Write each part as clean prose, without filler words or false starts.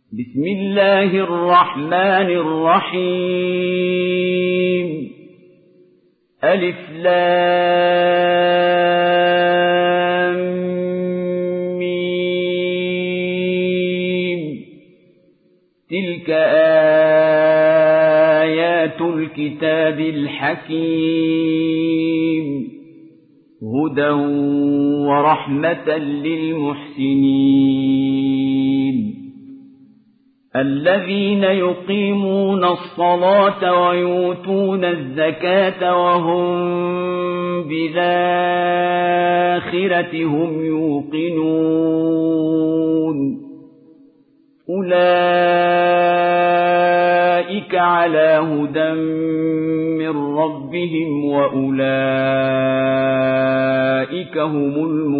بسم الله الرحمن الرحيم ألف لام ميم تلك آيات الكتاب الحكيم هدى ورحمة للمحسنين الذين يقيمون الصلاة ويؤتون الزكاة وهم بالآخرة هم يوقنون أولئك على هدى من ربهم وأولئك هم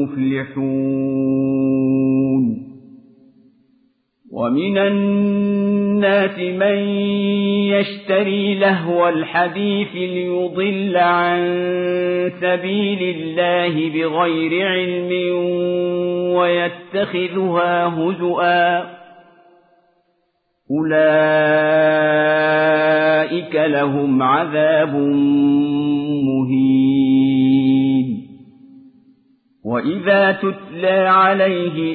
المفلحون ومن الناس من يشتري لهو الحديث ليضل عن سبيل الله بغير علم ويتخذها هزؤا أولئك لهم عذاب مهين وإذا تتلى عليه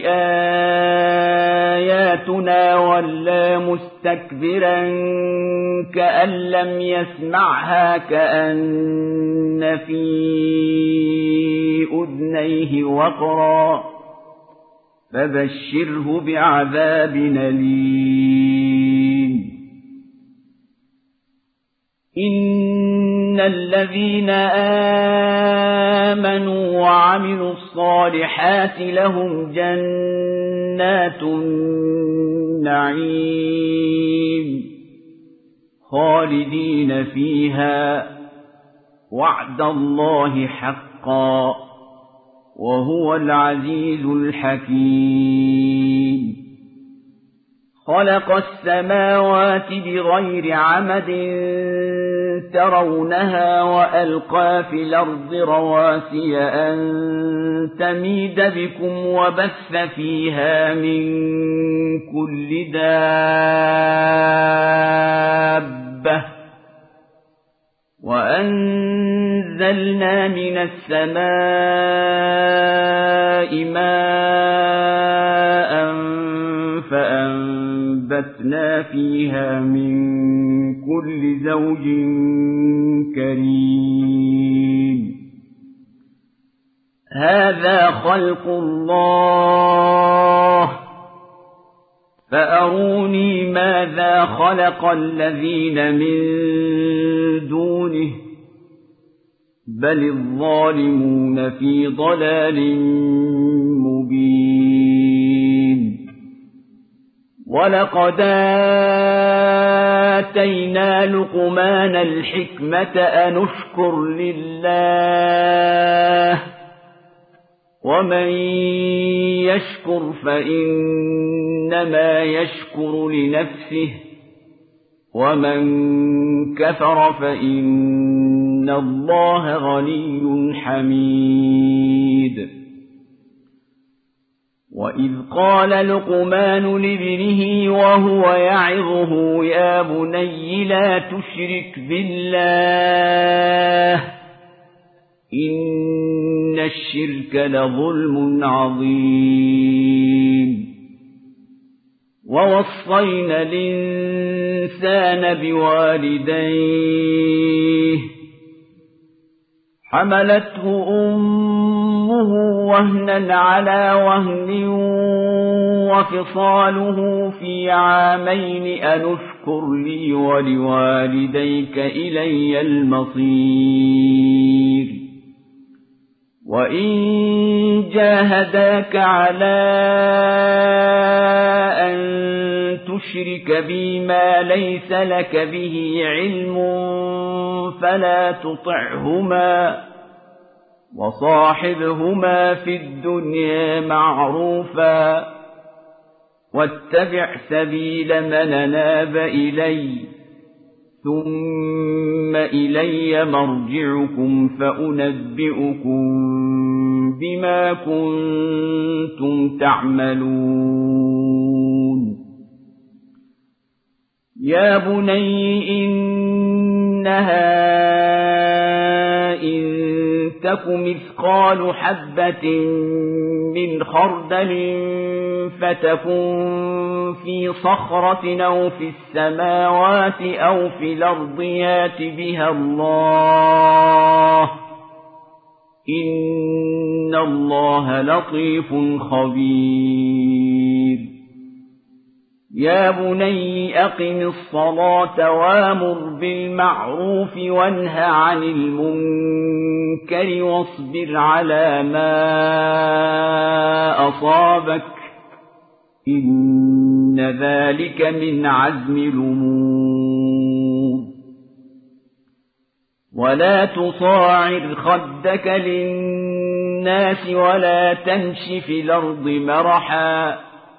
آياتنا ولى مستكبرا كأن لم يسمعها كأن في أذنيه وقرا فبشره بعذاب أليم إن الذين آمنوا وعملوا الصالحات لهم جنات النعيم خالدين فيها وعد الله حقا وهو العزيز الحكيم خلق السماوات بغير عمد ترونها وألقى في الأرض رواسي أن تميد بكم وبث فيها من كل دابة وأنزلنا من السماء ماء فأنبتنا فيها من كل زوج كريم هذا خلق الله فأروني ماذا خلق الذين من دونه بل الظالمون في ضلال مبين ولقد آتينا لقمان الحكمة أن اشكر لله ومن يشكر فإنما يشكر لنفسه ومن كفر فإن الله غني حميد وإذ قال لقمان لابنه وهو يعظه يا بني لا تشرك بالله إن الشرك لظلم عظيم ووصينا الإنسان بوالديه حملته أمه وهنا على وهن وفصاله في عامين أن اشكر لي ولوالديك إلي المصير وإن جاهداك على أن تشرك بي ما ليس لك به علم فلا تطعهما وصاحبهما في الدنيا معروفا واتبع سبيل من أناب إلي ثم إلي مرجعكم فأنبئكم بما كنتم تعملون يا بني إنها إن تك مثقال حبة من خردل فتكن في صخرة أو في السماوات أو في الأرض يات بها الله إن الله لطيف خبير يا بني أقم الصلاة وامر بالمعروف وانه عن المنكر واصبر على ما أصابك إن ذلك من عزم الأمور ولا تصاعر خدك للناس ولا تمش في الأرض مرحا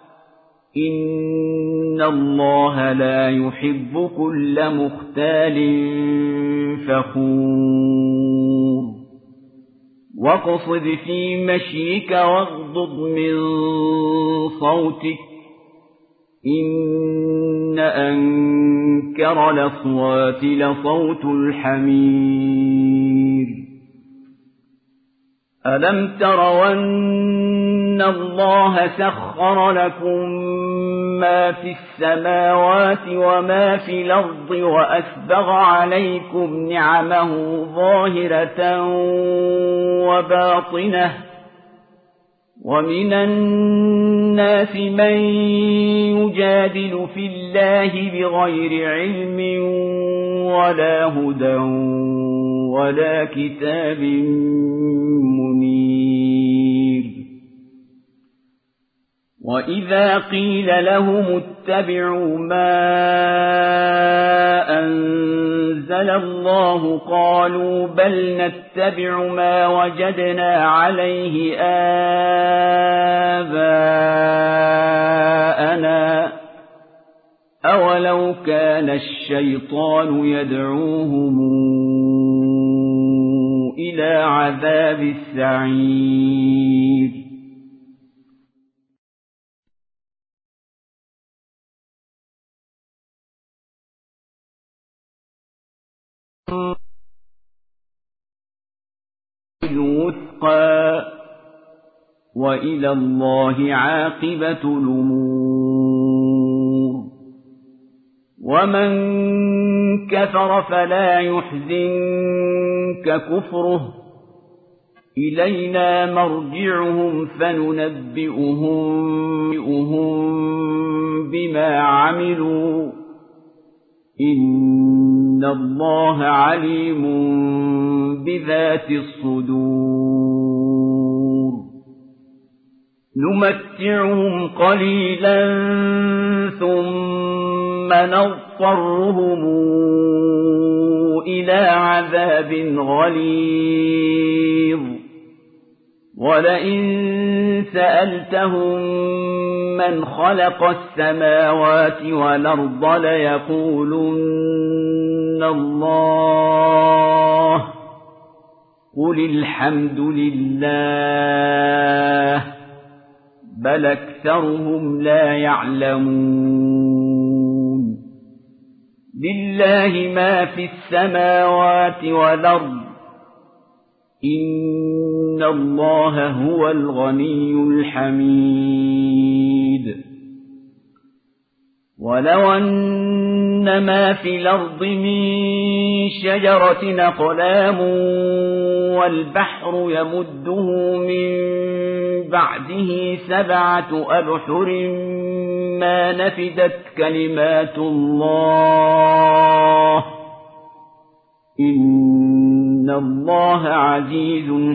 إن الله لا يحب كل مختال فخور واقصد في مشيك واغضض من صوتك إن أنكر الأصوات لصوت الحمير ألم تروا أن الله سخر لكم ما في السماوات وما في الأرض وأسبغ عليكم نعمه ظاهرة وباطنة ومن الناس من يجادل في الله بغير علم ولا هدى ولا كتاب منير وإذا قيل لهم اتبعوا ما أنزل الله قالوا بل نتبع ما وجدنا عليه آباءنا أولو كان الشيطان يدعوهم إلى عذاب السعير الوثقى وإلى الله عاقبة الأمور ومن كفر فلا يحزنك كفره إلينا مرجعهم فننبئهم بما عملوا إن الله عليم بذات الصدور نمتعهم قليلا ثم نضطرهم إلى عذاب غليظ ولئن سألتهم من خلق السماوات والأرض ليقولن الله قل الحمد لله بل أكثرهم لا يعلمون لله ما في السماوات والأرض إن الله هو الغني الحميد ولو أن ما في الأرض من شجرة أقلام والبحر يمده من بعده 7 أبحر ما نفدت كلمات الله إن الله عزيز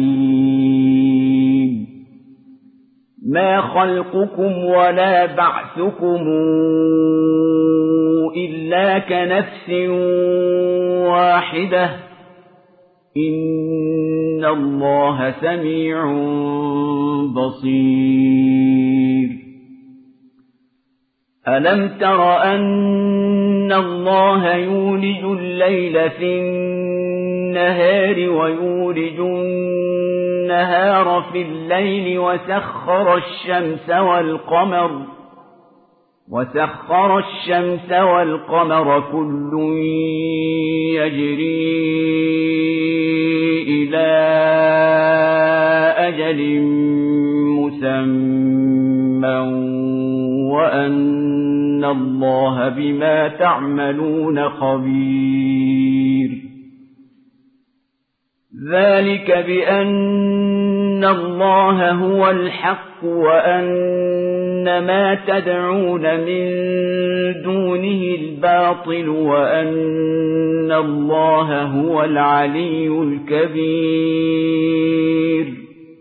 حكيم ما خلقكم ولا بعثكم إلا كنفس واحدة إن الله سميع بصير ألم تر أن الله يولج الليل في النهار ويولج النهار في الليل وسخر الشمس والقمر وسخر الشمس والقمر كل يجري إلى أجل مسمى وأن الله بما تعملون خبير ذلك بأن الله هو الحق وأن ما تدعون من دونه الباطل وأن الله هو العلي الكبير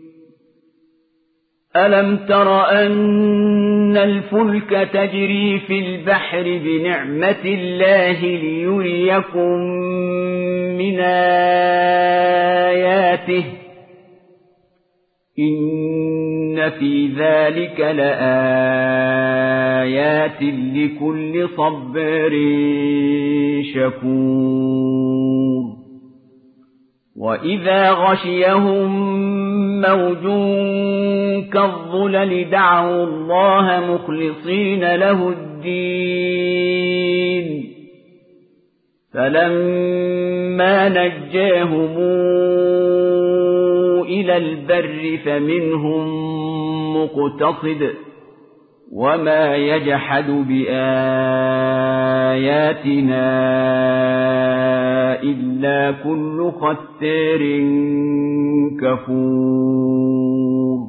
ألم تر أن الفلك تجري في البحر بنعمة الله ليريكم من آياته إن في ذلك لآيات لكل صبر شكور وإذا غشيهم موج كالظلل دعوا الله مخلصين له الدين فلما نجاهم إلى البر فمنهم مقتصد وما يجحد بآياتنا إلا كل ختار كفور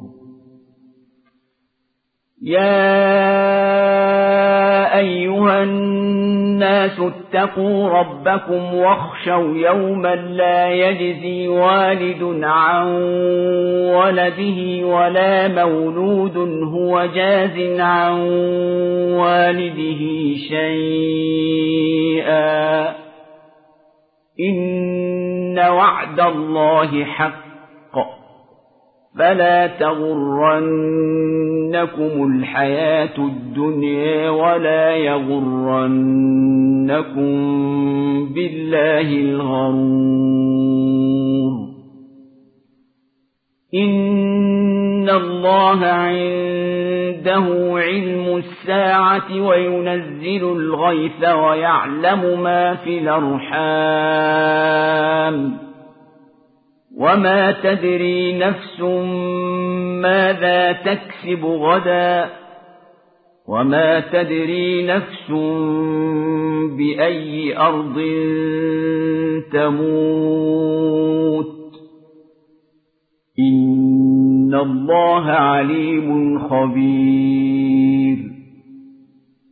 يا أيها الناس اتقوا ربكم واخشوا يوما لا يجزي والد عن ولده ولا مولود هو جاز عن والده شيئا إن وعد الله حق فلا تغرنكم الحياة الدنيا ولا يغرنكم بالله الغرور إن الله عنده علم الساعة وينزل الغيث ويعلم ما في الأرحام وما تدري نفس ماذا تكسب غدا وما تدري نفس بأي أرض تموت إن الله عليم خبير